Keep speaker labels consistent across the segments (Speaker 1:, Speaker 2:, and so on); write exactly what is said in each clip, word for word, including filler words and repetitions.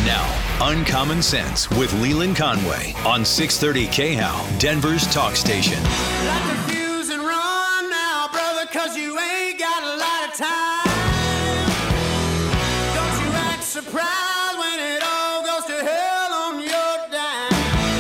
Speaker 1: Now, Uncommon Sense with Leland Conway on six thirty K H A L, Denver's talk station.
Speaker 2: Light the fuse and run now, brother, cause you ain't got a lot of time. Don't you act surprised when it all goes to hell on your dime.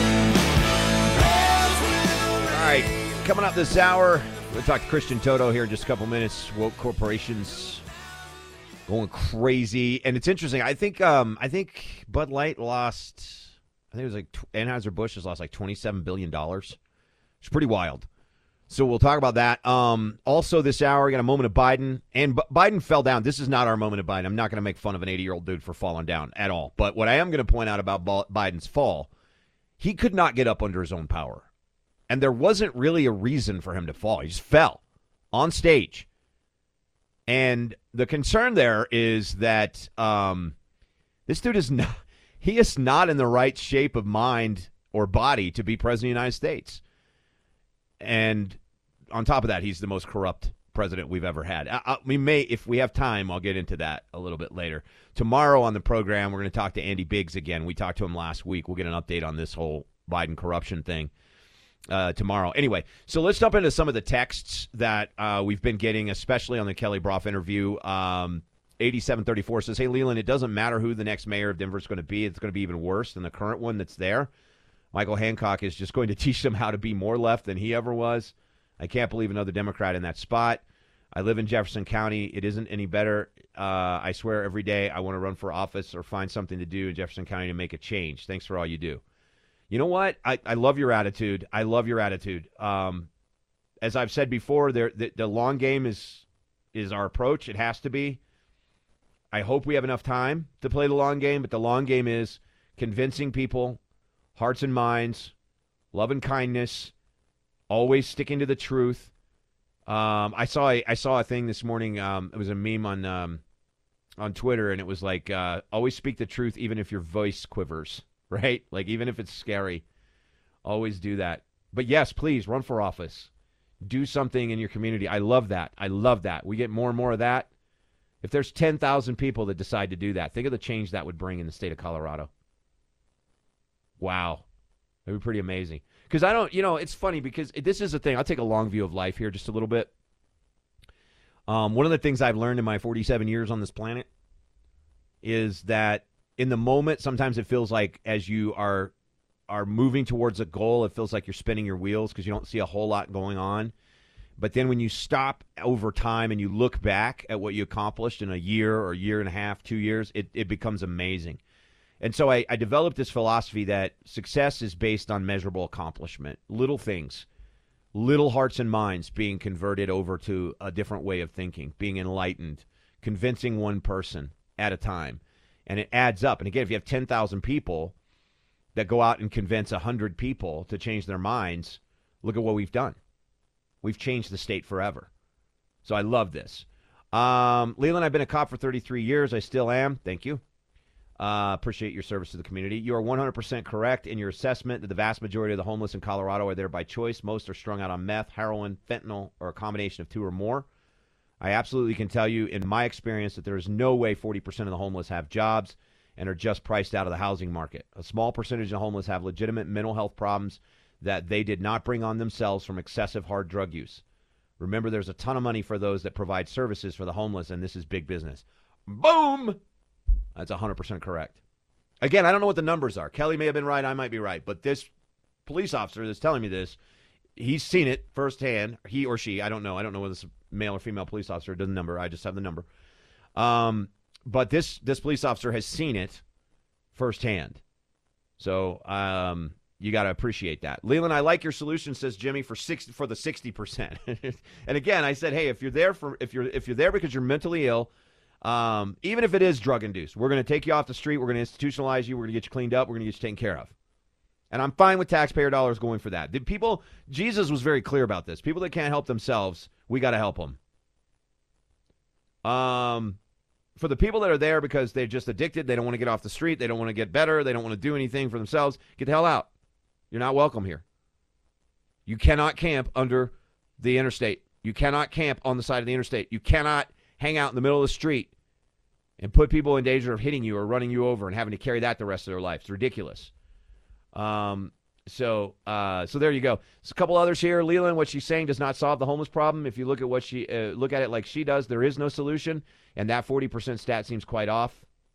Speaker 3: All right, coming up this hour, we'll talk to Christian Toto here in just a couple minutes. Woke corporations going crazy, and it's interesting. I think um, I think Bud Light lost. I think it was like Anheuser-Busch has lost like twenty-seven billion dollars. It's pretty wild. So we'll talk about that. Um, also this hour, we got a moment of Biden, and B- Biden fell down. This is not our moment of Biden. I'm not going to make fun of an eighty-year-old dude for falling down at all. But what I am going to point out about Biden's fall, he could not get up under his own power, and there wasn't really a reason for him to fall. He just fell on stage. And the concern there is that um, this dude is not, he is not in the right shape of mind or body to be president of the United States. And on top of that, he's the most corrupt president we've ever had. I, I, we may, if we have time, I'll get into that a little bit later. Tomorrow on the program, we're going to talk to Andy Biggs again. We talked to him last week. We'll get an update on this whole Biden corruption thing. Uh, tomorrow. Anyway, so let's jump into some of the texts that uh, we've been getting, especially on the Kelly Broff interview. Um, eighty-seven thirty-four says, hey, Leland, it doesn't matter who the next mayor of Denver is going to be. It's going to be even worse than the current one that's there. Michael Hancock is just going to teach them how to be more left than he ever was. I can't believe another Democrat in that spot. I live in Jefferson County. It isn't any better. Uh, I swear every day I want to run for office or find something to do in Jefferson County to make a change. Thanks for all you do. You know what? I, I love your attitude. I love your attitude. Um, as I've said before, there the, the long game is is our approach. It has to be. I hope we have enough time to play the long game, but the long game is convincing people, hearts and minds, love and kindness, always sticking to the truth. Um, I saw a, I saw a thing this morning. Um, it was a meme on um, on Twitter, and it was like, uh, always speak the truth even if your voice quivers. Right? Like, even if it's scary, always do that. But yes, please, run for office. Do something in your community. I love that. I love that. We get more and more of that. If there's ten thousand people that decide to do that, think of the change that would bring in the state of Colorado. Wow. That would be pretty amazing. Because I don't, you know, it's funny because this is the thing. I'll take a long view of life here just a little bit. Um, one of the things I've learned in my forty-seven years on this planet is that in the moment, sometimes it feels like as you are are moving towards a goal, it feels like you're spinning your wheels because you don't see a whole lot going on. But then when you stop over time and you look back at what you accomplished in a year or a year and a half, two years, it, it becomes amazing. And so I, I developed this philosophy that success is based on measurable accomplishment, little things, little hearts and minds being converted over to a different way of thinking, being enlightened, convincing one person at a time. And it adds up. And again, if you have ten thousand people that go out and convince one hundred people to change their minds, look at what we've done. We've changed the state forever. So I love this. Um, Leland, I've been a cop for thirty-three years. I still am. Thank you. Uh, appreciate your service to the community. You are one hundred percent correct in your assessment that the vast majority of the homeless in Colorado are there by choice. Most are strung out on meth, heroin, fentanyl, or a combination of two or more. I absolutely can tell you in my experience that there is no way forty percent of the homeless have jobs and are just priced out of the housing market. A small percentage of homeless have legitimate mental health problems that they did not bring on themselves from excessive hard drug use. Remember, there's a ton of money for those that provide services for the homeless, and this is big business. Boom! That's one hundred percent correct. Again, I don't know what the numbers are. Kelly may have been right. I might be right. But this police officer that's telling me this, he's seen it firsthand. He or she, I don't know. I don't know whether it's a male or female police officer. It doesn't number. I just have the number. Um, but this this police officer has seen it firsthand. So um, you got to appreciate that. Leland, I like your solution, says Jimmy, for sixty for the sixty percent. And again, I said, hey, if you're there for if you're if you're there because you're mentally ill, um, even if it is drug induced, we're going to take you off the street. We're going to institutionalize you. We're going to get you cleaned up. We're going to get you taken care of. And I'm fine with taxpayer dollars going for that. The people, Jesus was very clear about this. People that can't help themselves, we got to help them. Um, for the people that are there because they're just addicted, they don't want to get off the street, they don't want to get better, they don't want to do anything for themselves, get the hell out. You're not welcome here. You cannot camp under the interstate. You cannot camp on the side of the interstate. You cannot hang out in the middle of the street and put people in danger of hitting you or running you over and having to carry that the rest of their life. It's ridiculous. Um, so, uh, so there you go. There's a couple others here. Leland, what she's saying does not solve the homeless problem. If you look at what she uh, look at it like she does, there is no solution, and that forty percent stat seems quite off.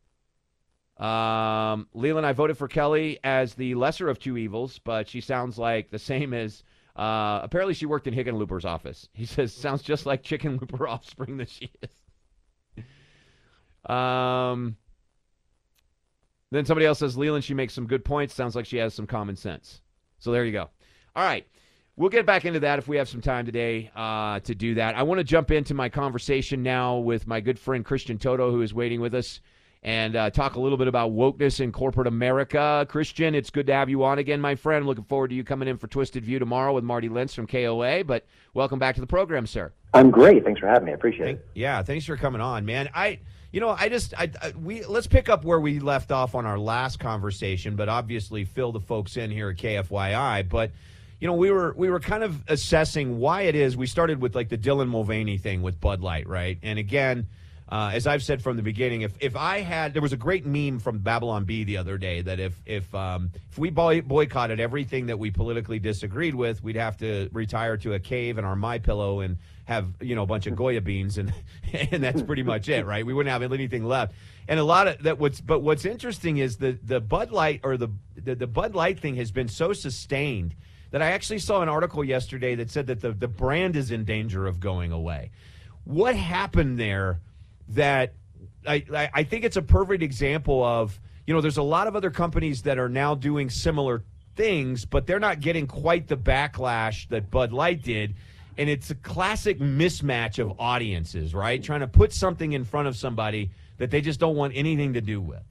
Speaker 3: Um, Leland, I voted for Kelly as the lesser of two evils, but she sounds like the same as. Uh, apparently, she worked in Hickenlooper's office. He says sounds just like Chicken Looper offspring that she is. Um. Then somebody else says, Leland, she makes some good points. Sounds like she has some common sense. So there you go. All right. We'll get back into that if we have some time today uh, to do that. I want to jump into my conversation now with my good friend Christian Toto, who is waiting with us, and uh, talk a little bit about wokeness in corporate America. Christian, it's good to have you on again, my friend. Looking forward to you coming in for Twisted View tomorrow with Marty Lentz from K O A. But welcome back to the program, sir.
Speaker 4: I'm great. Thanks for having me. I appreciate
Speaker 3: Thank,
Speaker 4: it.
Speaker 3: Yeah, thanks for coming on, man. I... You know, I just I, I we let's pick up where we left off on our last conversation, but obviously fill the folks in here at K F Y I. But you know, we were we were kind of assessing why it is. We started with like the Dylan Mulvaney thing with Bud Light, right? And again, uh, as I've said from the beginning, if if I had there was a great meme from Babylon B the other day that if if um, if we boy, boycotted everything that we politically disagreed with, we'd have to retire to a cave in our MyPillow and have, you know, a bunch of Goya beans, and and that's pretty much it, right? We wouldn't have anything left. And a lot of that. What's but what's interesting is the the Bud Light or the, the the Bud Light thing has been so sustained that I actually saw an article yesterday that said that the the brand is in danger of going away. What happened there? That I I, I think it's a perfect example of, you know, there's a lot of other companies that are now doing similar things, but they're not getting quite the backlash that Bud Light did. And it's a classic mismatch of audiences, right? Trying to put something in front of somebody that they just don't want anything to do with.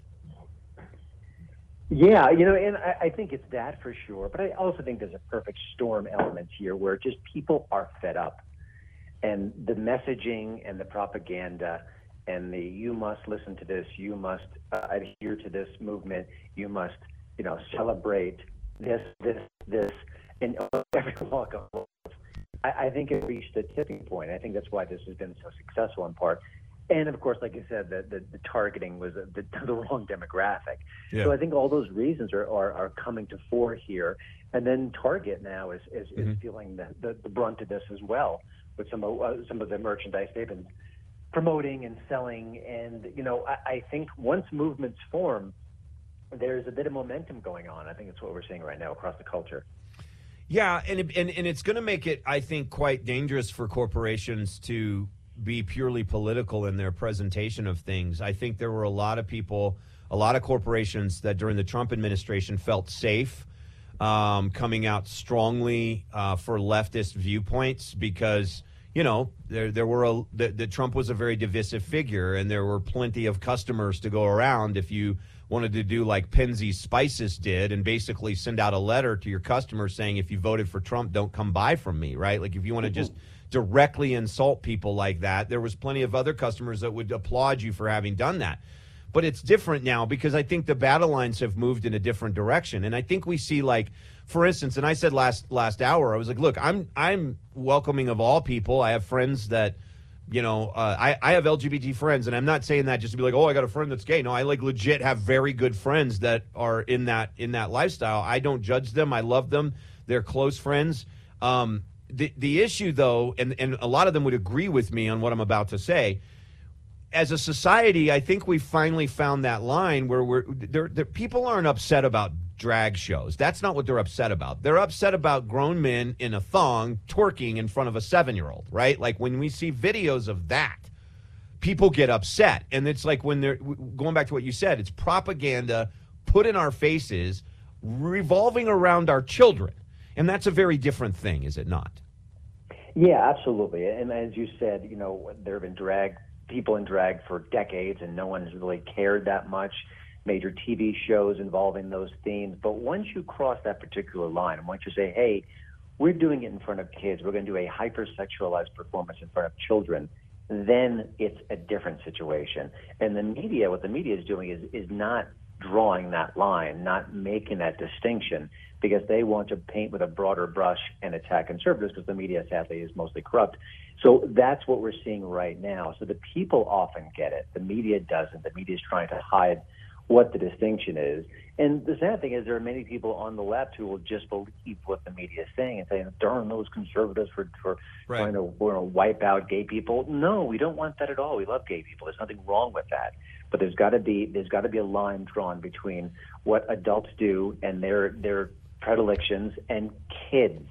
Speaker 4: Yeah, you know, and I, I think it's that for sure. But I also think there's a perfect storm element here where just people are fed up. And the messaging and the propaganda and the you must listen to this, you must uh, adhere to this movement, you must, you know, celebrate this, this, this, and every walk of life. I think it reached a tipping point. I think that's why this has been so successful in part. And, of course, like you said, the, the, the targeting was the, the wrong demographic. Yeah. So I think all those reasons are, are, are coming to fore here. And then Target now is, is, mm-hmm. is feeling the, the, the brunt of this as well with some of, uh, some of the merchandise they've been promoting and selling. And, you know, I, I think once movements form, there's a bit of momentum going on. I think that's what we're seeing right now across the culture.
Speaker 3: Yeah, and it, and and it's going to make it, I think, quite dangerous for corporations to be purely political in their presentation of things. I think there were a lot of people, a lot of corporations that during the Trump administration felt safe um, coming out strongly uh, for leftist viewpoints because, you know, there there were a the, the Trump was a very divisive figure, and there were plenty of customers to go around if you wanted to do like Penzeys Spices did and basically send out a letter to your customers saying, if you voted for Trump, don't come buy from me, right? Like if you want to just directly insult people like that, there was plenty of other customers that would applaud you for having done that. But it's different now because I think the battle lines have moved in a different direction. And I think we see, like, for instance, and I said last last hour, I was like, look, I'm I'm welcoming of all people. I have friends that, you know, uh, I, I have L G B T friends, and I'm not saying that just to be like, oh, I got a friend that's gay. No, I like legit have very good friends that are in that in that lifestyle. I don't judge them. I love them. They're close friends. Um, the the issue, though, and, and a lot of them would agree with me on what I'm about to say, as a society, I think we finally found that line where we're there. People aren't upset about drag shows. That's not what they're upset about. They're upset about grown men in a thong twerking in front of a seven-year-old, right? Like when we see videos of that, people get upset. And it's like when they're going back to what you said, it's propaganda put in our faces, revolving around our children. And that's a very different thing, is it not?
Speaker 4: Yeah, absolutely. And as you said, you know, there have been drag people in drag for decades, and no one's really cared that much. Major T V shows involving those themes. But once you cross that particular line, and once you say, hey, we're doing it in front of kids, we're going to do a hypersexualized performance in front of children, then it's a different situation. And the media, what the media is doing is, is not drawing that line, not making that distinction, because they want to paint with a broader brush and attack conservatives, because the media, sadly, is mostly corrupt. So that's what we're seeing right now. So the people often get it. The media doesn't. The media is trying to hide what the distinction is. And the sad thing is there are many people on the left who will just believe what the media is saying and saying, darn those conservatives for, for
Speaker 3: right.
Speaker 4: trying to you know, wipe out gay people. No, we don't want that at all. We love gay people. There's nothing wrong with that. But there's got to be there's got to be a line drawn between what adults do and their their predilections and kids.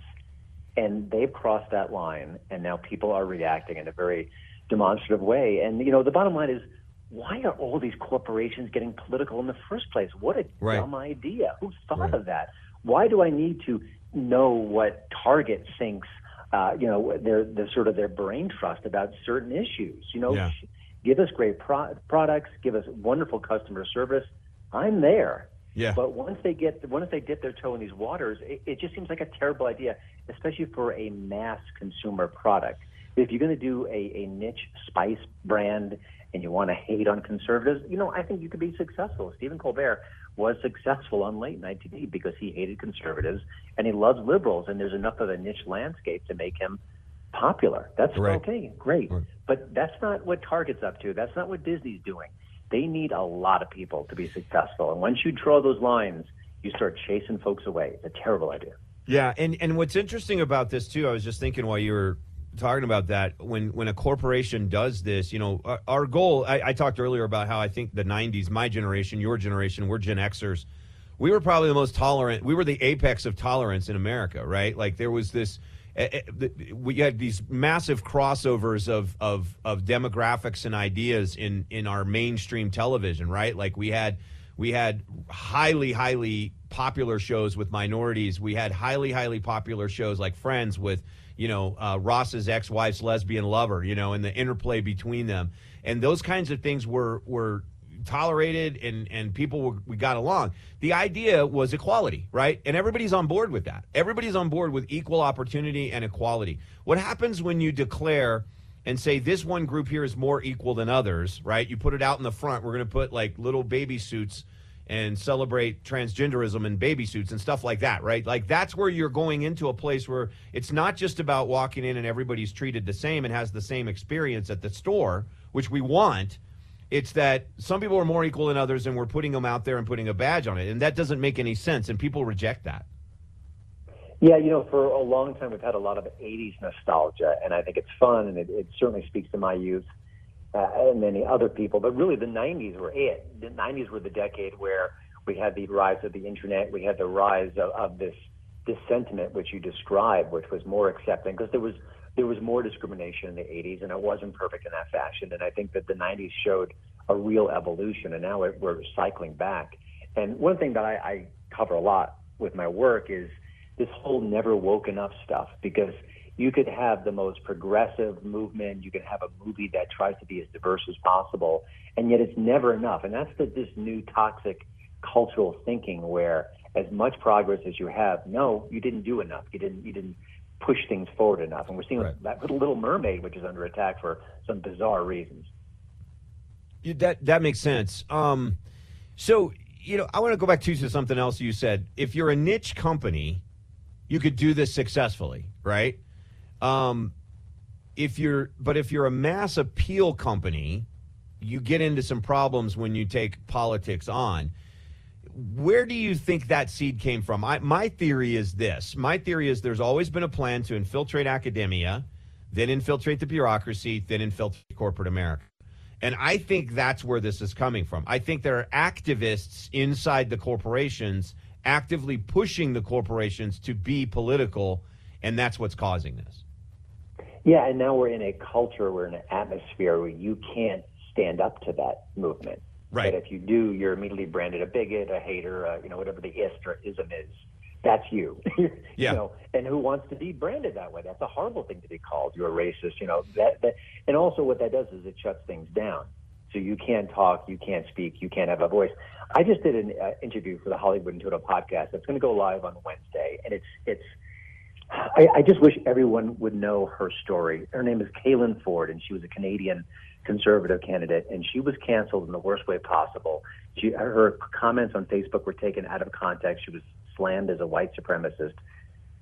Speaker 4: And they've crossed that line, and now people are reacting in a very demonstrative way. And, you know, the bottom line is, why are all these corporations getting political in the first place? What a
Speaker 3: right.
Speaker 4: dumb idea. Who thought
Speaker 3: right.
Speaker 4: of that? Why do I need to know what Target thinks, uh, you know, their, their sort of their brain trust about certain issues? You know,
Speaker 3: yeah.
Speaker 4: give us great pro- products, give us wonderful customer service. I'm there.
Speaker 3: Yeah.
Speaker 4: But once they get, once they dip their toe in these waters, it, it just seems like a terrible idea, especially for a mass consumer product. If you're going to do a, a niche spice brand and you want to hate on conservatives, you know, I think you could be successful. Stephen Colbert was successful on late night T V because he hated conservatives and he loves liberals, and there's enough of a niche landscape to make him popular. That's
Speaker 3: right.
Speaker 4: okay, great.
Speaker 3: Right.
Speaker 4: But that's not what Target's up to. That's not what Disney's doing. They need a lot of people to be successful. And once you draw those lines, you start chasing folks away. It's a terrible idea.
Speaker 3: Yeah, and, and what's interesting about this, too, I was just thinking while you were talking about that, when, when a corporation does this, you know, our, our goal, I, I talked earlier about how I think the nineties, my generation, your generation, we're Gen Xers, we were probably the most tolerant. We were the apex of tolerance in America, right? Like there was this, uh, we had these massive crossovers of, of, of demographics and ideas in, in our mainstream television, right? Like we had, we had highly, highly popular shows with minorities. We had highly, highly popular shows like Friends with, you know, uh, Ross's ex-wife's lesbian lover, you know, and the interplay between them. And those kinds of things were, were tolerated and, and people were, we got along. The idea was equality, right? And everybody's on board with that. Everybody's on board with equal opportunity and equality. What happens when you declare and say this one group here is more equal than others, right? You put it out in the front. We're going to put like little baby suits and celebrate transgenderism in baby suits and stuff like that, right? Like that's where you're going into a place where it's not just about walking in and everybody's treated the same and has the same experience at the store, which we want. It's that some people are more equal than others and we're putting them out there and putting a badge on it. And that doesn't make any sense, and people reject that.
Speaker 4: Yeah, you know, for a long time we've had a lot of eighties nostalgia, and I think it's fun, and it, it certainly speaks to my youth uh, and many other people. But really the nineties were it. The nineties were the decade where we had the rise of the internet. We had the rise of, of this this sentiment which you described, which was more accepting, because there was there was more discrimination in the eighties, and it wasn't perfect in that fashion. And I think that the nineties showed a real evolution, and now it, we're cycling back. And one thing that I, I cover a lot with my work is this whole never woken up stuff, because you could have the most progressive movement, you could have a movie that tries to be as diverse as possible, and yet it's never enough. And that's the, this new toxic cultural thinking where as much progress as you have, no, you didn't do enough. You didn't, you didn't push things forward enough. And we're seeing
Speaker 3: right.
Speaker 4: that little, little Mermaid, which is under attack for some bizarre reasons.
Speaker 3: That that makes sense. Um, so, you know, I want to go back to, to something else you said. If you're a niche company, you could do this successfully, right? Um, if you're, but if you're a mass appeal company, you get into some problems when you take politics on. Where do you think that seed came from? I, my theory is this. My theory is there's always been a plan to infiltrate academia, then infiltrate the bureaucracy, then infiltrate corporate America. And I think that's where this is coming from. I think there are activists inside the corporations actively pushing the corporations to be political, and that's what's causing this.
Speaker 4: Yeah, and now we're in a culture, we're in an atmosphere where you can't stand up to that movement.
Speaker 3: Right.
Speaker 4: But if you do, you're immediately branded a bigot, a hater, uh, you know, whatever the ist or ism is. That's you.
Speaker 3: Yeah.
Speaker 4: You know, and who wants to be branded that way? That's a horrible thing to be called. You're a racist. You know that. that and also, what that does is it shuts things down. So you can't talk, you can't speak, you can't have a voice. I just did an uh, interview for the Hollywood Intuitive podcast. It's going to go live on Wednesday, and it's it's. I, I just wish everyone would know her story. Her name is Kaylin Ford, and she was a Canadian conservative candidate, and she was canceled in the worst way possible. She, her comments on Facebook were taken out of context. She was slammed as a white supremacist.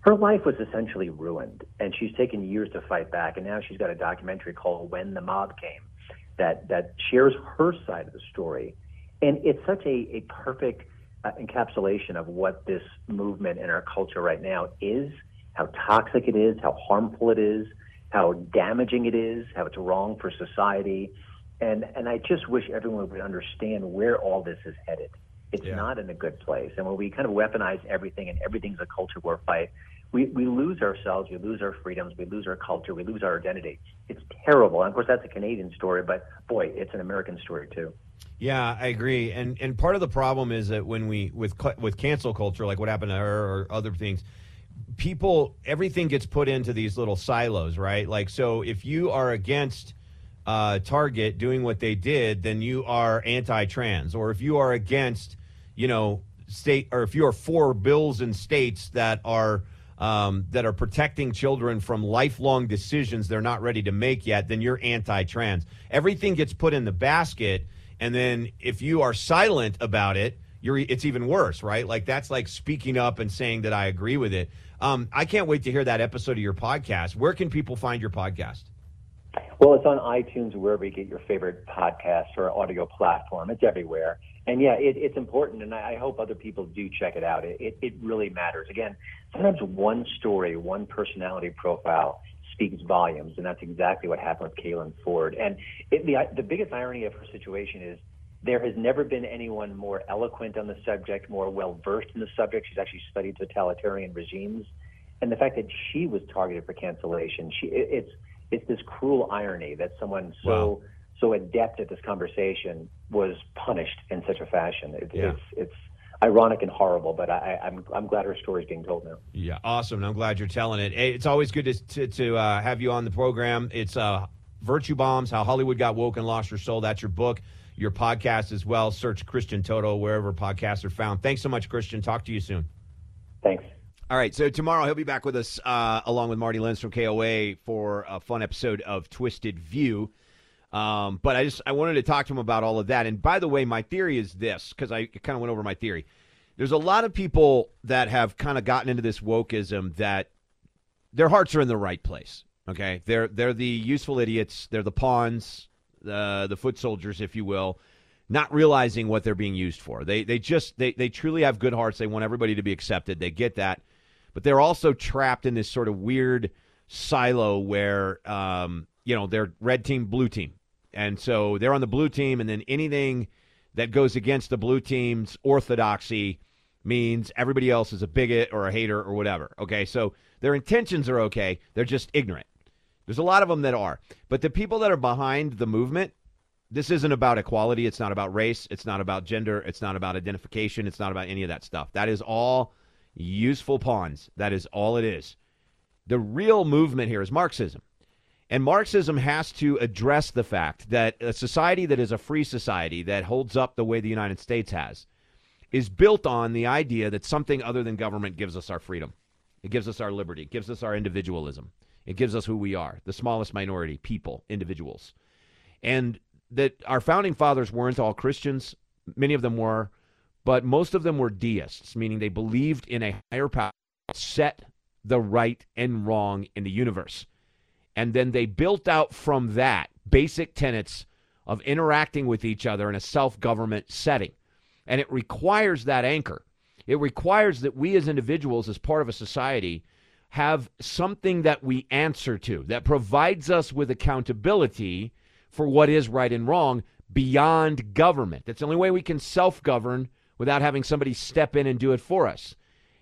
Speaker 4: her life was essentially ruined, and she's taken years to fight back. And now she's got a documentary called When the Mob Came that, that shares her side of the story. And it's such a, a perfect uh, encapsulation of what this movement in our culture right now is, how toxic it is, how harmful it is, how damaging it is, how it's wrong for society. And and I just wish everyone would understand where all this is headed. It's yeah. not in a good place. And when we kind of weaponize everything and everything's a culture war fight, we, we lose ourselves, we lose our freedoms, we lose our culture, we lose our identity. It's terrible. And of course, that's a Canadian story, but boy, it's an American story too.
Speaker 3: Yeah, I agree. And and part of the problem is that when we, with with cancel culture, like what happened to her or other things, people, everything gets put into these little silos, right? Like, so if you are against uh, Target doing what they did, then you are anti-trans. Or if you are against, you know, state, or if you are for bills in states that are um, that are protecting children from lifelong decisions they're not ready to make yet, then you're anti-trans. Everything gets put in the basket, and then if you are silent about it, you're it's even worse, right? Like, that's like speaking up and saying that I agree with it. Um, I can't wait to hear that episode of your podcast. Where can people find your podcast?
Speaker 4: Well, it's on iTunes, wherever you get your favorite podcast or audio platform. It's everywhere. And, yeah, it, it's important, and I, I hope other people do check it out. It, it, it really matters. Again, sometimes one story, one personality profile speaks volumes, and that's exactly what happened with Kaylen Ford. And it, the, the biggest irony of her situation is there has never been anyone more eloquent on the subject, more well-versed in the subject. She's actually studied totalitarian regimes. And the fact that she was targeted for cancellation, she, it, it's it's this cruel irony that someone so
Speaker 3: wow.
Speaker 4: so adept at this conversation was punished in such a fashion. It,
Speaker 3: yeah.
Speaker 4: It's it's ironic and horrible, but I, I'm I'm glad her story is being told now.
Speaker 3: Yeah, awesome. And I'm glad you're telling it. Hey, it's always good to to, to uh, have you on the program. It's uh, Virtue Bombs, How Hollywood Got Woke and Lost Her Soul. That's your book. Your podcast as well. Search Christian Toto wherever podcasts are found. Thanks so much, Christian. Talk to you soon.
Speaker 4: Thanks.
Speaker 3: All right, so tomorrow he'll be back with us uh, along with Marty Lenz from K O A for a fun episode of Twisted View. Um, but I just I wanted to talk to him about all of that. And by the way, my theory is this, because I kind of went over my theory. There's a lot of people that have kind of gotten into this wokeism that their hearts are in the right place. Okay, they're they're the useful idiots. They're the pawns. The the foot soldiers, if you will, not realizing what they're being used for. They they just they they truly have good hearts. They want everybody to be accepted. They get that, but they're also trapped in this sort of weird silo where um, you know, they're red team, blue team, and so they're on the blue team, and then anything that goes against the blue team's orthodoxy means everybody else is a bigot or a hater or whatever. Okay, so their intentions are okay. They're just ignorant. There's a lot of them that are. But the people that are behind the movement, this isn't about equality. It's not about race. It's not about gender. It's not about identification. It's not about any of that stuff. That is all useful pawns. That is all it is. The real movement here is Marxism. And Marxism has to address the fact that a society that is a free society that holds up the way the United States has is built on the idea that something other than government gives us our freedom. It gives us our liberty. It gives us our individualism. It gives us who we are, the smallest minority, people, individuals. And that our founding fathers weren't all Christians. Many of them were, but most of them were deists, meaning they believed in a higher power that set the right and wrong in the universe. And then they built out from that basic tenets of interacting with each other in a self-government setting. And it requires that anchor. It requires that we as individuals, as part of a society, have something that we answer to, that provides us with accountability for what is right and wrong beyond government. That's the only way we can self-govern without having somebody step in and do it for us.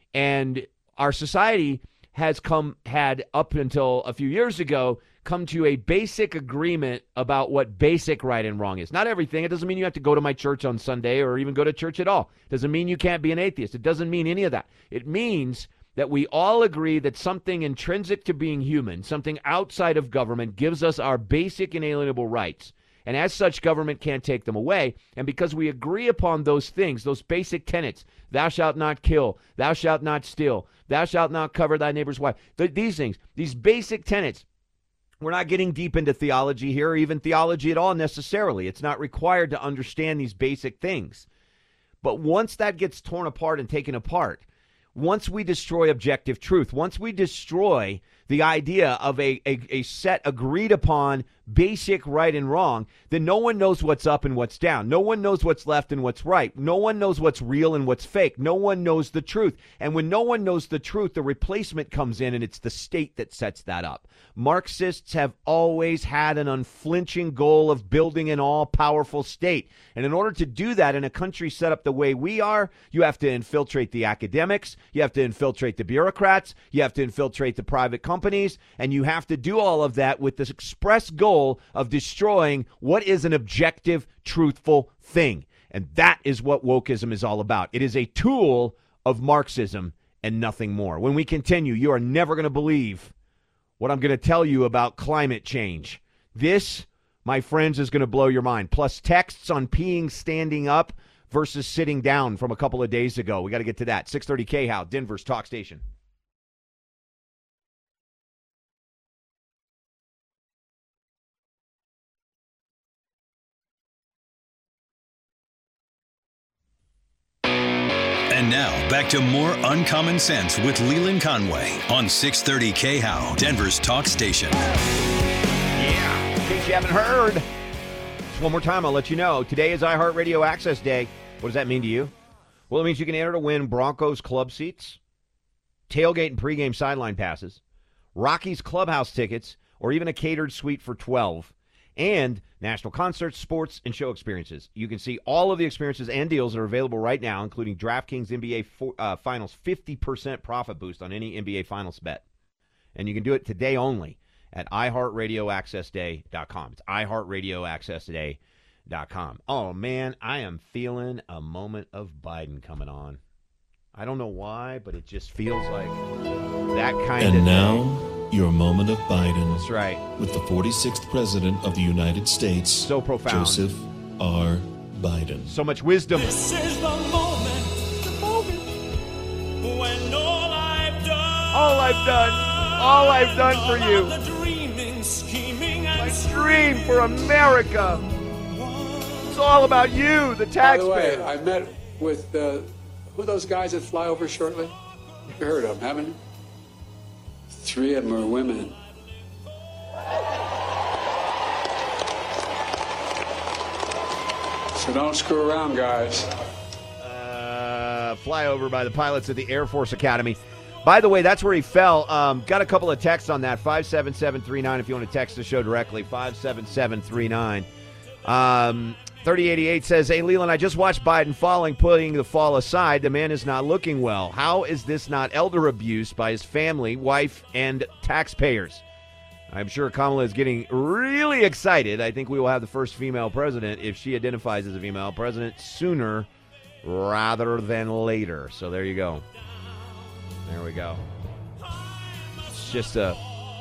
Speaker 3: And our society has come, had up until a few years ago, come to a basic agreement about what basic right and wrong is. Not everything. It doesn't mean you have to go to my church on Sunday or even go to church at all. It doesn't mean you can't be an atheist. It doesn't mean any of that. It means that we all agree that something intrinsic to being human, something outside of government, gives us our basic inalienable rights. And as such, government can't take them away. And because we agree upon those things, those basic tenets, thou shalt not kill, thou shalt not steal, thou shalt not cover thy neighbor's wife, th- these things, these basic tenets, we're not getting deep into theology here, or even theology at all necessarily. It's not required to understand these basic things. But once that gets torn apart and taken apart, once we destroy objective truth, once we destroy the idea of a, a, a set agreed upon basic right and wrong, then no one knows what's up and what's down. No one knows what's left and what's right. No one knows what's real and what's fake. No one knows the truth. And when no one knows the truth, the replacement comes in, and it's the state that sets that up. Marxists have always had an unflinching goal of building an all-powerful state. And in order to do that in a country set up the way we are, you have to infiltrate the academics, you have to infiltrate the bureaucrats, you have to infiltrate the private companies, and you have to do all of that with this express goal of destroying what is an objective, truthful thing. And that is what wokeism is all about. It is a tool of Marxism and nothing more. When we continue, you are never going to believe what I'm going to tell you about climate change. This, my friends, is going to blow your mind. Plus texts on peeing standing up versus sitting down from a couple of days ago. We got to get to that. six thirty K H O W, Denver's talk station.
Speaker 1: And now, back to more Uncommon Sense with Leland Conway on six thirty K H O W, Denver's talk station.
Speaker 3: Yeah, in case you haven't heard, just one more time, I'll let you know. Today is iHeartRadio Access Day. What does that mean to you? Well, it means you can enter to win Broncos club seats, tailgate and pregame sideline passes, Rockies clubhouse tickets, or even a catered suite for twelve. And national concerts, sports, and show experiences. You can see all of the experiences and deals that are available right now, including DraftKings N B A for, uh, Finals fifty percent profit boost on any N B A Finals bet. And you can do it today only at i heart radio access day dot com. It's i heart radio access day dot com. Oh, man, I am feeling a moment of Biden coming on. I don't know why, but it just feels like that kind
Speaker 5: and
Speaker 3: of
Speaker 5: And now... your moment of Biden.
Speaker 3: That's right.
Speaker 5: With the forty-sixth President of the United States.
Speaker 3: So profound.
Speaker 5: Joseph R. Biden.
Speaker 3: So much wisdom.
Speaker 2: This is the moment, the moment when all I've done,
Speaker 3: All I've done, all I've done for you.
Speaker 2: The dreaming, scheming, and
Speaker 3: My dream for America. It's all about you, the
Speaker 6: By
Speaker 3: taxpayer.
Speaker 6: the way, I met with, uh, who are those guys that fly over shortly? You heard of them, haven't you? Three of them are women. So don't screw around, guys.
Speaker 3: Uh, flyover by the pilots at the Air Force Academy. By the way, that's where he fell. Um, got a couple of texts on that. five seven seven three nine if you want to text the show directly. five seven seven three nine. Um, thirty eighty-eight says, hey, Leland, I just watched Biden falling, putting the fall aside. The man is not looking well. How is this not elder abuse by his family, wife, and taxpayers? I'm sure Kamala is getting really excited. I think we will have the first female president, if she identifies as a female president, sooner rather than later. So there you go. There we go. It's just a...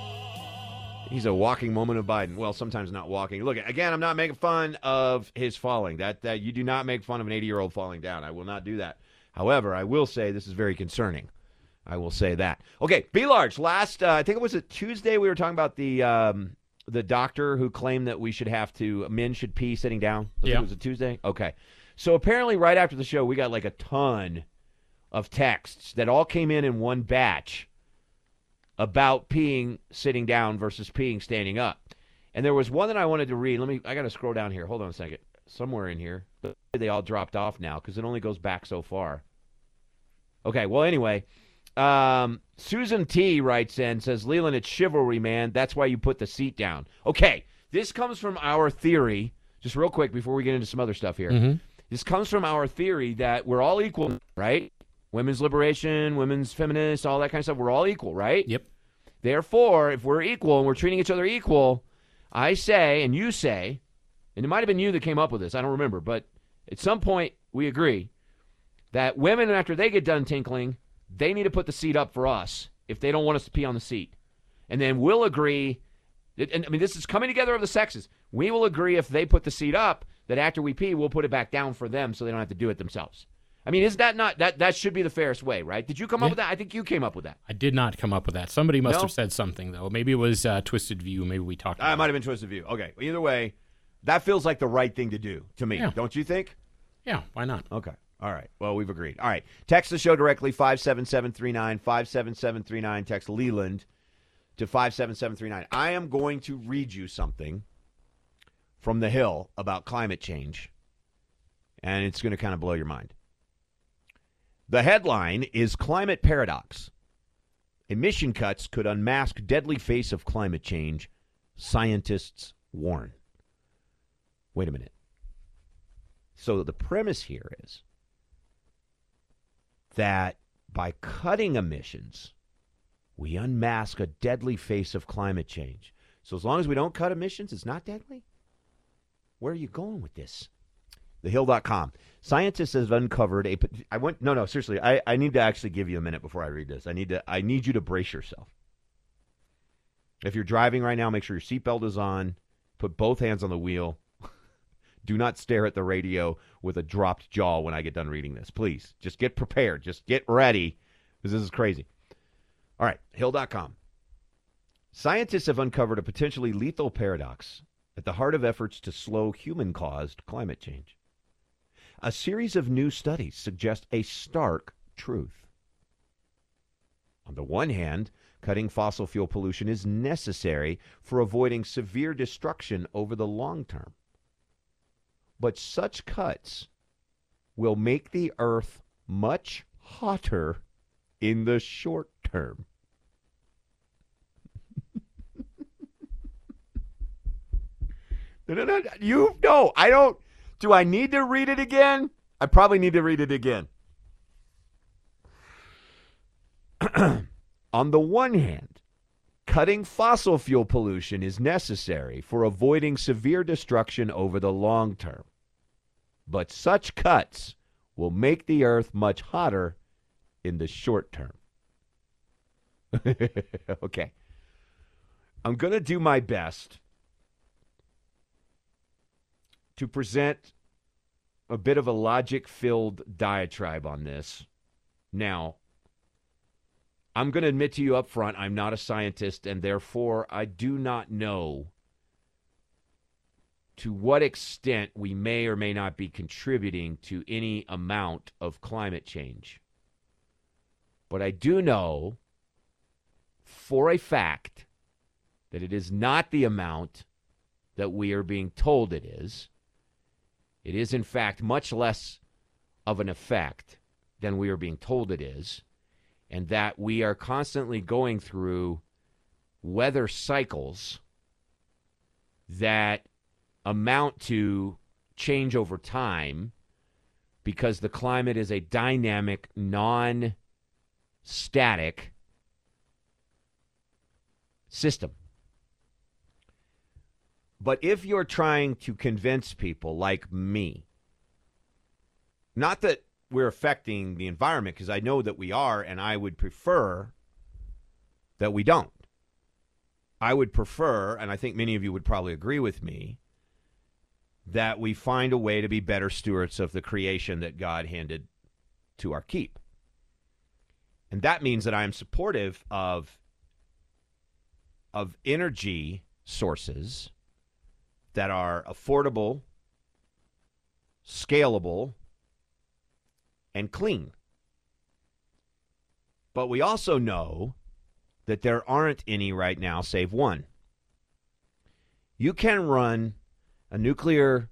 Speaker 3: He's a walking moment of Biden. Well, sometimes not walking. Look, again, I'm not making fun of his falling. That, that you do not make fun of an eighty-year-old falling down. I will not do that. However, I will say this is very concerning. I will say that. Okay, B-Large. Last, uh, I think it was a Tuesday, we were talking about the um, the doctor who claimed that we should have to, men should pee sitting down. I think
Speaker 7: Yeah.
Speaker 3: it was a Tuesday? Okay. So apparently right after the show, we got like a ton of texts that all came in in one batch about peeing sitting down versus peeing standing up. And there was one that I wanted to read. Let me, I got to scroll down here. Hold on a second. Somewhere in here. But they all dropped off now because it only goes back so far. Okay, well, anyway, um, Susan T. writes in, says, Leland, it's chivalry, man. That's why you put the seat down. Okay, this comes from our theory, just real quick before we get into some other stuff here.
Speaker 7: Mm-hmm.
Speaker 3: This comes from our theory that we're all equal, right? Women's liberation, women's feminists, all that kind of stuff. We're all equal, right?
Speaker 7: Yep.
Speaker 3: Therefore, if we're equal and we're treating each other equal, I say, and you say, and it might have been you that came up with this, I don't remember, but at some point we agree that women, after they get done tinkling, they need to put the seat up for us if they don't want us to pee on the seat. And then we'll agree, and I mean, this is coming together of the sexes. We will agree if they put the seat up that after we pee, we'll put it back down for them so they don't have to do it themselves. I mean, is that not, that that should be the fairest way, right? Did you come
Speaker 7: Yeah.
Speaker 3: up with that? I think you came up with that.
Speaker 7: I did not come up with that. Somebody must
Speaker 3: No?
Speaker 7: have said something, though. Maybe it was uh, Twisted View. Maybe we talked about
Speaker 3: I might have been twisted view. Okay. Either way, that feels like the right thing to do to me.
Speaker 7: Yeah.
Speaker 3: Don't you think?
Speaker 7: it. Yeah, why not?
Speaker 3: Okay. All right. Well, we've agreed. All right. Text the show directly, five seven seven three nine, five seven seven three nine. Text Leland to five seven seven three nine. I am going to read you something from The Hill about climate change, and it's going to kind of blow your mind. The headline is Climate Paradox. Emission cuts could unmask deadly face of climate change, scientists warn. Wait a minute. So the premise here is that by cutting emissions, we unmask a deadly face of climate change. So as long as we don't cut emissions, it's not deadly? Where are you going with this? the hill dot com. Scientists have uncovered a... I went, no, no, seriously. I, I need to actually give you a minute before I read this. I need to. I need you to brace yourself. If you're driving right now, make sure your seatbelt is on. Put both hands on the wheel. Do not stare at the radio with a dropped jaw when I get done reading this. Please, just get prepared. Just get ready, because this is crazy. All right, hill dot com. Scientists have uncovered a potentially lethal paradox at the heart of efforts to slow human-caused climate change. A series of new studies suggest a stark truth. On the one hand, cutting fossil fuel pollution is necessary for avoiding severe destruction over the long term. But such cuts will make the Earth much hotter in the short term. no, no, no, you, no, I don't. Do I need to read it again? I probably need to read it again. On the one hand, cutting fossil fuel pollution is necessary for avoiding severe destruction over the long term. But such cuts will make the Earth much hotter in the short term. Okay. I'm going to do my best to present a bit of a logic-filled diatribe on this. Now, I'm going to admit to you up front, I'm not a scientist, and therefore I do not know to what extent we may or may not be contributing to any amount of climate change. But I do know for a fact that it is not the amount that we are being told it is. It is, in fact, much less of an effect than we are being told it is, and that we are constantly going through weather cycles that amount to change over time because the climate is a dynamic, non-static system. But if you're trying to convince people like me, not that we're affecting the environment, because I know that we are, and I would prefer that we don't. I would prefer, and I think many of you would probably agree with me, that we find a way to be better stewards of the creation that God handed to our keep. And that means that I am supportive of, of energy sources that are affordable, scalable, and clean. But we also know that there aren't any right now save one. You can run a nuclear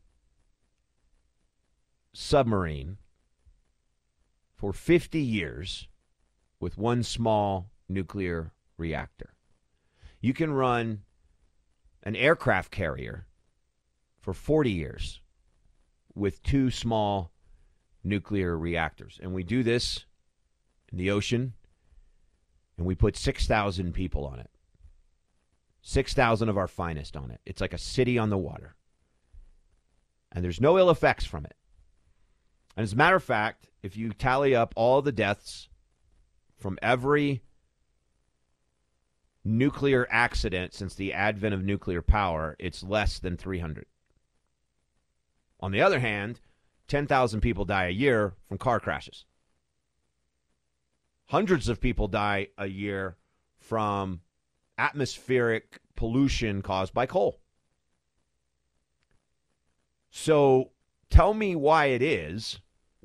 Speaker 3: submarine for fifty years with one small nuclear reactor. You can run an aircraft carrier for forty years with two small nuclear reactors. And we do this in the ocean, and we put six thousand people on it. six thousand of our finest on it. It's like a city on the water. And there's no ill effects from it. And as a matter of fact, if you tally up all the deaths from every nuclear accident since the advent of nuclear power, it's less than three hundred. On the other hand, ten thousand people die a year from car crashes. Hundreds of people die a year from atmospheric pollution caused by coal. So tell me why it is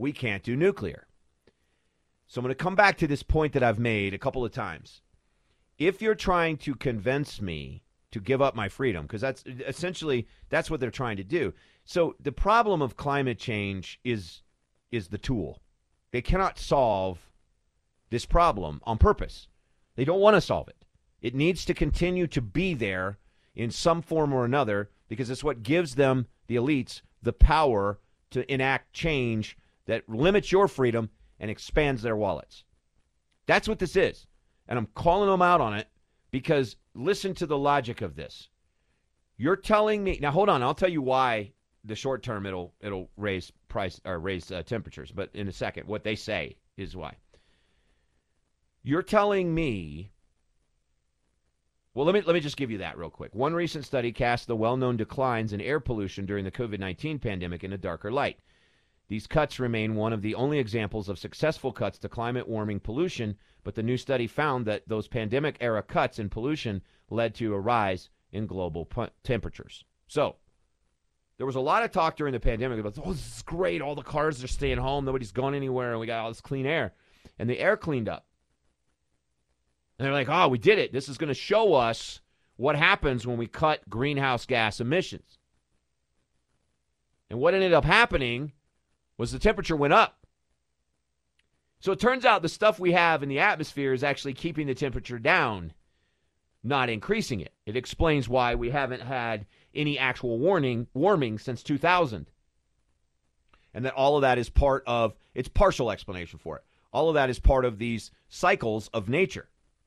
Speaker 3: we can't do nuclear. So I'm going to come back to this point that I've made a couple of times. If you're trying to convince me to give up my freedom, because that's essentially, that's what they're trying to do. So the problem of climate change is is the tool. They cannot solve this problem on purpose. They don't want to solve it. It needs to continue to be there in some form or another because it's what gives them, the elites, the power to enact change that limits your freedom and expands their wallets. That's what this is. And I'm calling them out on it because listen to the logic of this. You're telling me, now hold on, I'll tell you why the short term it'll it'll raise price or raise uh, temperatures, but in a second, what they say is why. You're telling me, well, let me let me just give you that real quick. One recent study cast the well-known declines in air pollution during the covid nineteen pandemic in a darker light. These cuts remain one of the only examples of successful cuts to climate warming pollution, but the new study found that those pandemic-era cuts in pollution led to a rise in global p- temperatures. So, there was a lot of talk during the pandemic about, oh, this is great, all the cars are staying home, nobody's gone anywhere, and we got all this clean air. And the air cleaned up. And they're like, oh, we did it. This is going to show us what happens when we cut greenhouse gas emissions. And what ended up happening was the temperature went up. So it turns out the stuff we have in the atmosphere is actually keeping the temperature down, not increasing it. It explains why we haven't had any actual warning warming since two thousand. And that all of that is part of, it's partial explanation for it. All of that is part of these cycles of nature.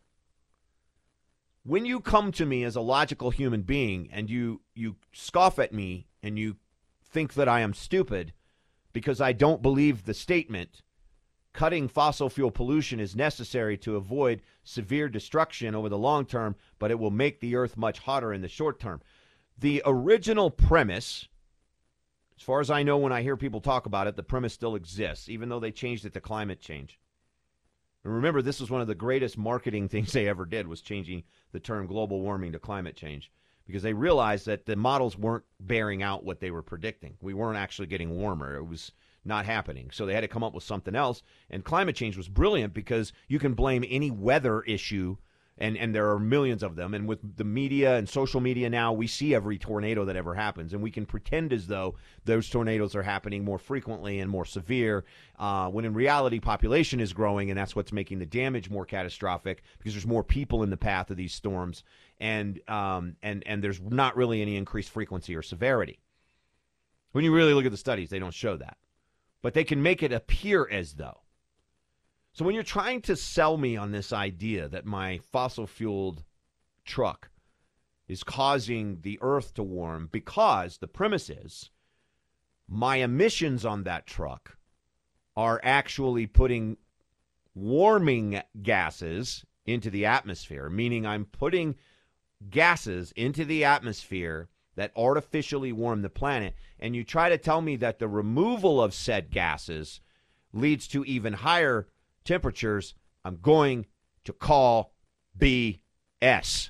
Speaker 3: When you come to me as a logical human being and you you scoff at me and you think that I am stupid because I don't believe the statement, cutting fossil fuel pollution is necessary to avoid severe destruction over the long term, but it will make the earth much hotter in the short term. The original premise, as far as I know, when I hear people talk about it, the premise still exists, even though they changed it to climate change. And remember, this was one of the greatest marketing things they ever did, was changing the term global warming to climate change, because they realized that the models weren't bearing out what they were predicting. We weren't actually getting warmer. It was not happening. So they had to come up with something else. And climate change was brilliant because you can blame any weather issue, and, and there are millions of them. And with the media and social media now, we see every tornado that ever happens. And we can pretend as though those tornadoes are happening more frequently and more severe, uh, when in reality, population is growing, and that's what's making the damage more catastrophic because there's more people in the path of these storms. And um, and and there's not really any increased frequency or severity. When you really look at the studies, they don't show that. But they can make it appear as though. So when you're trying to sell me on this idea that my fossil-fueled truck is causing the earth to warm because the premise is my emissions on that truck are actually putting warming gases into the atmosphere, meaning I'm putting gases into the atmosphere that artificially warm the planet, and you try to tell me that the removal of said gases leads to even higher temperatures, I'm going to call B S.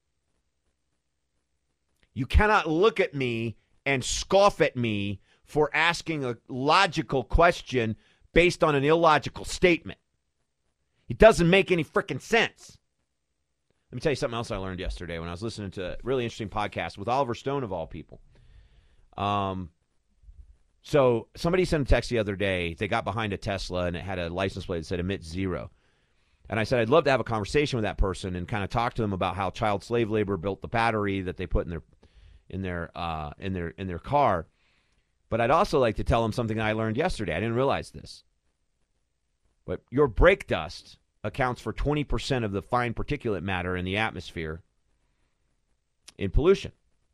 Speaker 3: You cannot look at me and scoff at me for asking a logical question based on an illogical statement. It doesn't make any freaking sense. Let me tell you something else I learned yesterday when I was listening to a really interesting podcast with Oliver Stone, of all people. Um, so somebody sent a text the other day. They got behind a Tesla, and it had a license plate that said emit zero. And I said, I'd love to have a conversation with that person and kind of talk to them about how child slave labor built the battery that they put in their in their uh, in their in their car. But I'd also like to tell them something I learned yesterday. I didn't realize this. But your brake dust accounts for twenty percent of the fine particulate matter in the atmosphere in pollution.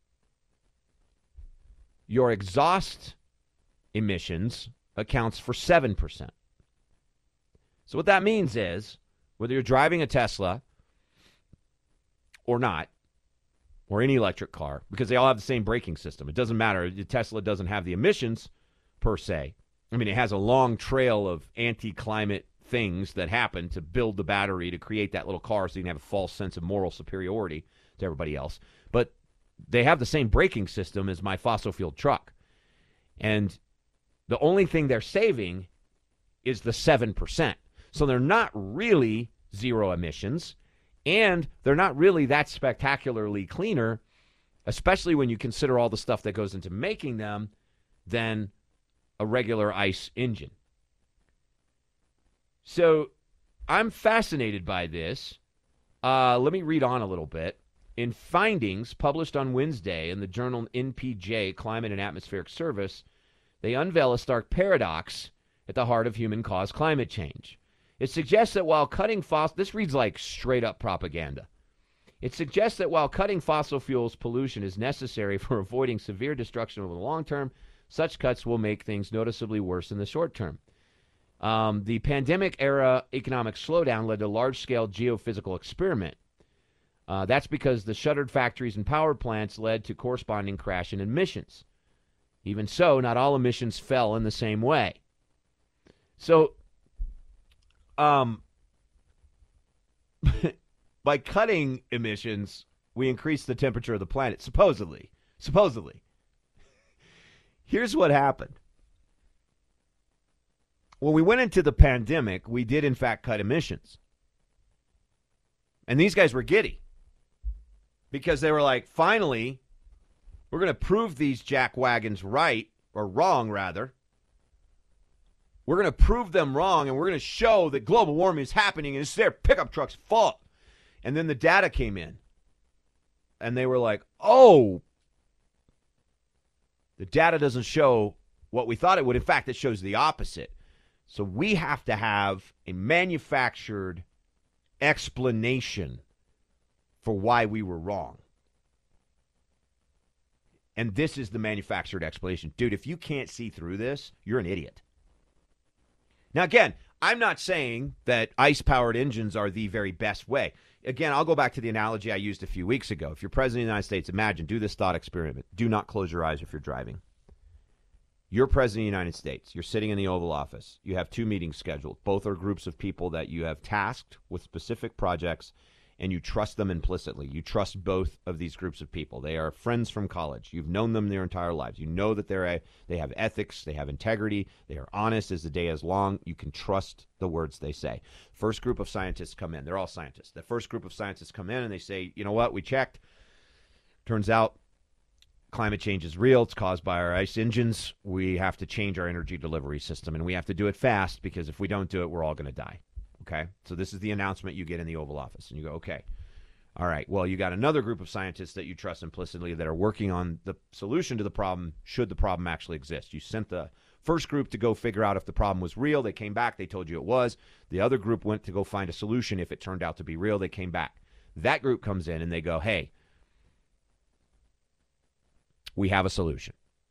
Speaker 3: Your exhaust emissions accounts for seven percent. So what that means is, whether you're driving a Tesla or not, or any electric car, because they all have the same braking system. It doesn't matter. The Tesla doesn't have the emissions per se. I mean, it has a long trail of anti-climate things that happen to build the battery to create that little car so you can have a false sense of moral superiority to everybody else. But they have the same braking system as my fossil fuel truck. And the only thing they're saving is the seven percent. So they're not really zero emissions, and they're not really that spectacularly cleaner, especially when you consider all the stuff that goes into making them, than a regular ICE engine. So I'm fascinated by this. Uh, let me read on a little bit. In findings published on Wednesday in the journal N P J, Climate and Atmospheric Service, they unveil a stark paradox at the heart of human-caused climate change. It suggests that while cutting fossil... This reads like straight-up propaganda. It suggests that while cutting fossil fuels pollution is necessary for avoiding severe destruction over the long term, such cuts will make things noticeably worse in the short term. Um, the pandemic-era economic slowdown led to a large-scale geophysical experiment. Uh, that's because the shuttered factories and power plants led to corresponding crash in emissions. Even so, not all emissions fell in the same way. So, um, by cutting emissions, we increase the temperature of the planet, supposedly. Supposedly. Here's what happened. When we went into the pandemic, we did, in fact, cut emissions. And these guys were giddy. Because they were like, finally, we're going to prove these jackwagons right, or wrong, rather. We're going to prove them wrong, and we're going to show that global warming is happening, and it's their pickup truck's fault. And then the data came in. And they were like, oh, the data doesn't show what we thought it would. In fact, it shows the opposite. So we have to have a manufactured explanation for why we were wrong. And this is the manufactured explanation. Dude, if you can't see through this, you're an idiot. Now, again, I'm not saying that ICE-powered engines are the very best way. Again, I'll go back to the analogy I used a few weeks ago. If you're president of the United States, imagine, do this thought experiment. Do not close your eyes if you're driving. You're president of the United States. You're sitting in the Oval Office. You have two meetings scheduled. Both are groups of people that you have tasked with specific projects, and you trust them implicitly. You trust both of these groups of people. They are friends from college. You've known them their entire lives. You know that they're a, they have ethics, they have integrity, they are honest as the day is long. You can trust the words they say. First group of scientists come in. They're all scientists. The first group of scientists come in and they say, you know what, we checked. Turns out climate change is real. It's caused by our ICE engines. We have to change our energy delivery system, and we have to do it fast because if we don't do it, we're all going to die. Okay, so this is the announcement you get in the Oval Office, and you go, okay, all right, well, you got another group of scientists that you trust implicitly that are working on the solution to the problem should the problem actually exist. You sent the first group to go figure out if the problem was real. They came back. They told you it was. The other group went to go find a solution if it turned out to be real. They came back. That group comes in, and they go, hey, we have a solution.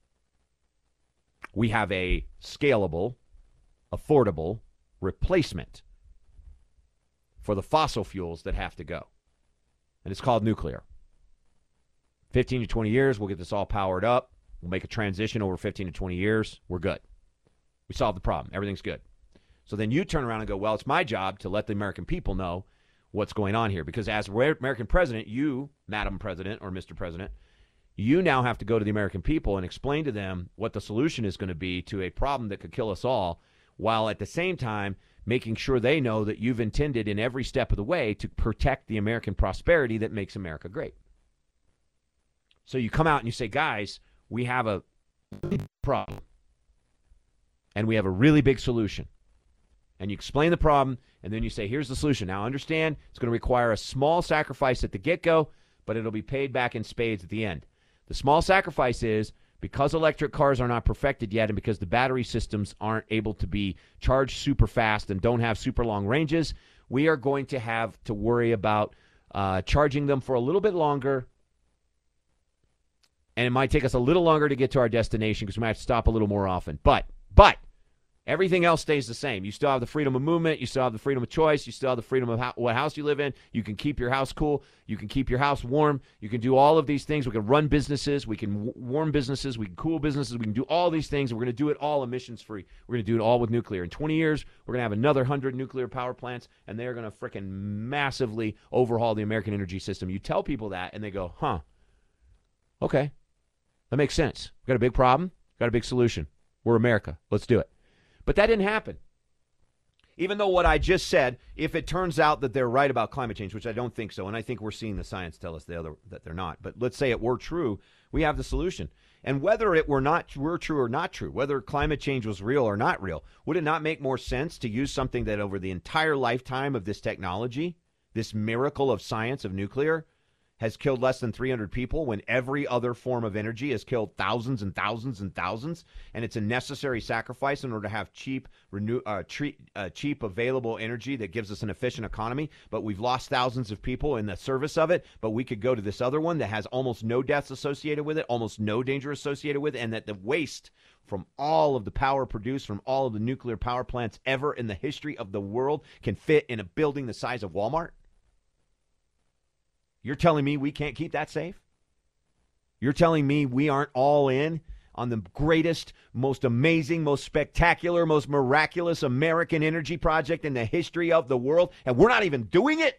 Speaker 3: We have a scalable, affordable replacement for the fossil fuels that have to go. And it's called nuclear. fifteen to twenty years, we'll get this all powered up. We'll make a transition over fifteen to twenty years. We're good. We solved the problem. Everything's good. So then you turn around and go, well, it's my job to let the American people know what's going on here. Because as American president, you, Madam President or Mister President, you now have to go to the American people and explain to them what the solution is going to be to a problem that could kill us all, while at the same time making sure they know that you've intended in every step of the way to protect the American prosperity that makes America great. So you come out and you say, guys, we have a problem, and we have a really big solution. And you explain the problem, and then you say, here's the solution. Now, understand, it's going to require a small sacrifice at the get-go, but it'll be paid back in spades at the end. The small sacrifice is, because electric cars are not perfected yet and because the battery systems aren't able to be charged super fast and don't have super long ranges, we are going to have to worry about uh, charging them for a little bit longer. And it might take us a little longer to get to our destination because we might have to stop a little more often. But, but, everything else stays the same. You still have the freedom of movement. You still have the freedom of choice. You still have the freedom of how, what house you live in. You can keep your house cool. You can keep your house warm. You can do all of these things. We can run businesses. We can w- warm businesses. We can cool businesses. We can do all these things. We're going to do it all emissions-free. We're going to do it all with nuclear. In twenty years, we're going to have another one hundred nuclear power plants, and they're going to frickin' massively overhaul the American energy system. You tell people that, and they go, huh, okay, that makes sense. We've got a big problem. We've got a big solution. We're America. Let's do it. But that didn't happen. Even though what I just said, if it turns out that they're right about climate change, which I don't think so, and I think we're seeing the science tell us the other, that they're not, but let's say it were true, we have the solution. And whether it were not were true or not true, whether climate change was real or not real, would it not make more sense to use something that over the entire lifetime of this technology, this miracle of science of nuclear, has killed less than three hundred people when every other form of energy has killed thousands and thousands and thousands, and it's a necessary sacrifice in order to have cheap, renew, uh, treat, uh, cheap available energy that gives us an efficient economy, but we've lost thousands of people in the service of it, but we could go to this other one that has almost no deaths associated with it, almost no danger associated with it, and that the waste from all of the power produced from all of the nuclear power plants ever in the history of the world can fit in a building the size of Walmart? You're telling me we can't keep that safe? You're telling me we aren't all in on the greatest, most amazing, most spectacular, most miraculous American energy project in the history of the world, and we're not even doing it?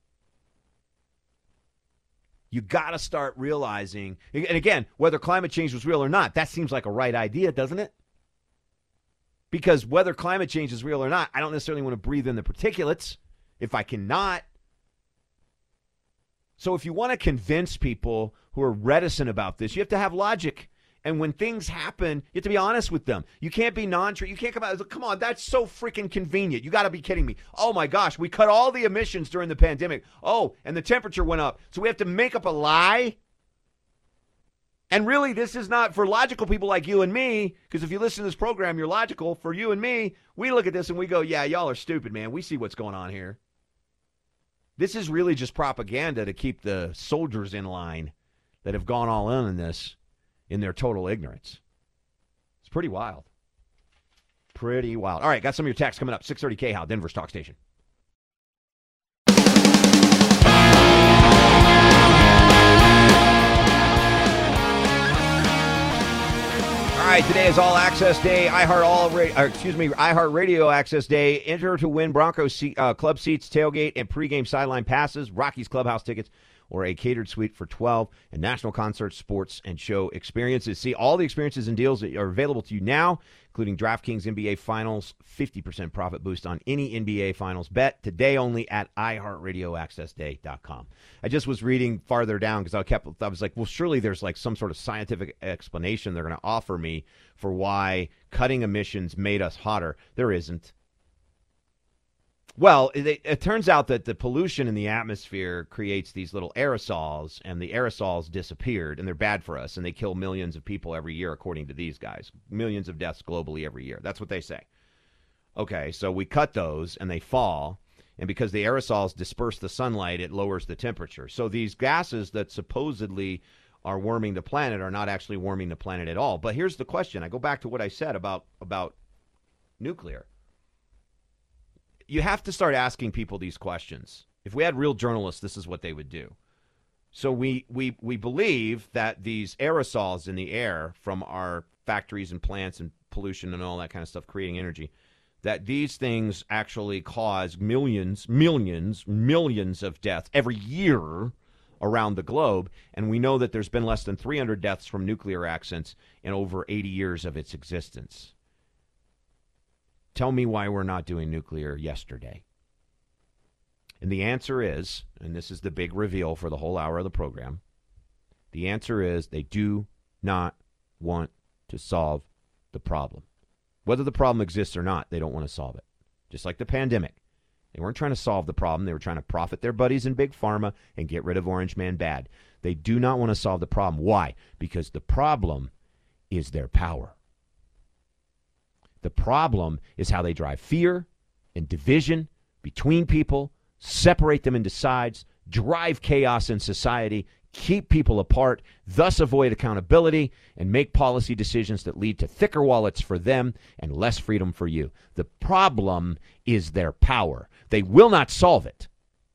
Speaker 3: You got to start realizing, and again, whether climate change was real or not, that seems like a right idea, doesn't it? Because whether climate change is real or not, I don't necessarily want to breathe in the particulates if I cannot. So if you want to convince people who are reticent about this, you have to have logic. And when things happen, you have to be honest with them. You can't be non-true. You can't come out, come on, that's so freaking convenient. You got to be kidding me. Oh, my gosh, we cut all the emissions during the pandemic. Oh, and the temperature went up. So we have to make up a lie? And really, this is not for logical people like you and me, because if you listen to this program, you're logical. For you and me, we look at this and we go, yeah, y'all are stupid, man. We see what's going on here. This is really just propaganda to keep the soldiers in line that have gone all in on this in their total ignorance. It's pretty wild. Pretty wild. All right, got some of your texts coming up. six thirty K H O W, Denver's talk station. All right, today is All Access Day, iHeart All, uh, excuse me, iHeart Radio Access Day. Enter to win Broncos seat, uh, club seats, tailgate, and pregame sideline passes, Rockies clubhouse tickets, or a catered suite for twelve, and national concerts, sports, and show experiences. See all the experiences and deals that are available to you now, including DraftKings N B A Finals, fifty percent profit boost on any N B A Finals bet today only at i heart radio access day dot com. I just was reading farther down because I kept I was like, well, surely there's like some sort of scientific explanation they're going to offer me for why cutting emissions made us hotter. There isn't. Well, it, it turns out that the pollution in the atmosphere creates these little aerosols, and the aerosols disappeared, and they're bad for us, and they kill millions of people every year, according to these guys. Millions of deaths globally every year. That's what they say. Okay, so we cut those, and they fall, and because the aerosols disperse the sunlight, it lowers the temperature. So these gases that supposedly are warming the planet are not actually warming the planet at all. But here's the question. I go back to what I said about, about nuclear. You have to start asking people these questions. If we had real journalists, this is what they would do. So we we we believe that these aerosols in the air from our factories and plants and pollution and all that kind of stuff creating energy, that these things actually cause millions, millions, millions of deaths every year around the globe. And we know that there's been less than three hundred deaths from nuclear accidents in over eighty years of its existence. Tell me why we're not doing nuclear yesterday. And the answer is, and this is the big reveal for the whole hour of the program, the answer is they do not want to solve the problem. Whether the problem exists or not, they don't want to solve it. Just like the pandemic. They weren't trying to solve the problem. They were trying to profit their buddies in Big Pharma and get rid of Orange Man bad. They do not want to solve the problem. Why? Because the problem is their power. The problem is how they drive fear and division between people, separate them into sides, drive chaos in society, keep people apart, thus avoid accountability, and make policy decisions that lead to thicker wallets for them and less freedom for you. The problem is their power. They will not solve it.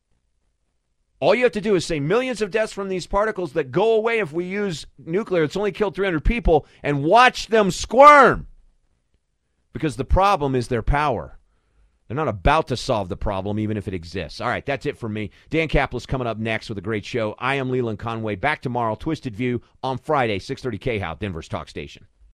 Speaker 3: All you have to do is say millions of deaths from these particles that go away if we use nuclear. It's only killed three hundred people, and watch them squirm. Because the problem is their power. They're not about to solve the problem, even if it exists. All right, that's it for me. Dan Kaplan coming up next with a great show. I am Leland Conway. Back tomorrow, Twisted View on Friday, six thirty K H O W, Denver's talk station.